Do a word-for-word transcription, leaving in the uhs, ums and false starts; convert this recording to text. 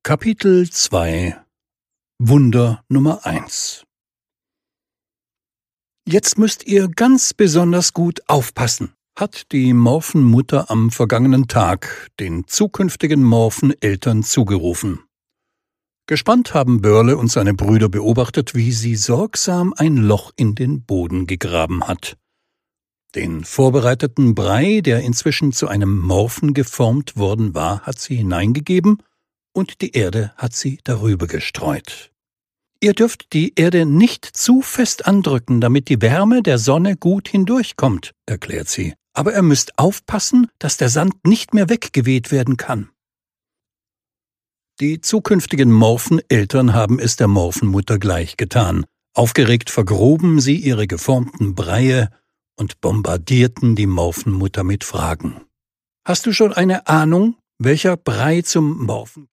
Kapitel zwei Wunder Nummer eins »Jetzt müsst ihr ganz besonders gut aufpassen«, hat die Morphenmutter am vergangenen Tag den zukünftigen Morpheneltern zugerufen. Gespannt haben Börle und seine Brüder beobachtet, wie sie sorgsam ein Loch in den Boden gegraben hat. Den vorbereiteten Brei, der inzwischen zu einem Morphen geformt worden war, hat sie hineingegeben und die Erde hat sie darüber gestreut. Ihr dürft die Erde nicht zu fest andrücken, damit die Wärme der Sonne gut hindurchkommt, erklärt sie. Aber ihr müsst aufpassen, dass der Sand nicht mehr weggeweht werden kann. Die zukünftigen Morpheneltern haben es der Morphenmutter gleich getan. Aufgeregt vergruben sie ihre geformten Breie und bombardierten die Morphenmutter mit Fragen. »Hast du schon eine Ahnung, welcher Brei zum Morphen